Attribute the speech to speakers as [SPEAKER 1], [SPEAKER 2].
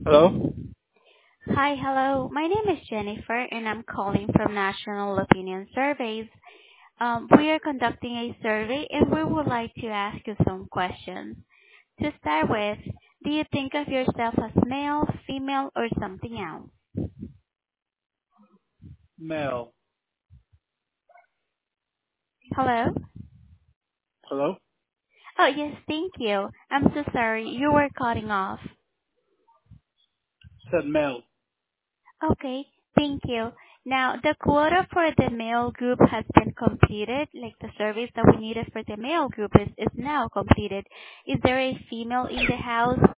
[SPEAKER 1] Hello?
[SPEAKER 2] Hi, hello. My name is Jennifer, and I'm calling from National Opinion Surveys. We are conducting a survey, and we would like to ask you some questions. To start with, do you think of yourself as male, female, or something else?
[SPEAKER 1] Male.
[SPEAKER 2] Hello?
[SPEAKER 1] Hello?
[SPEAKER 2] Oh, yes, thank you. I'm so sorry. You were cutting off.
[SPEAKER 1] Said male.
[SPEAKER 2] Okay, thank you. Now, the quota for the male group has been completed, like the surveys that we needed for the male group is now completed. Is there a female in the house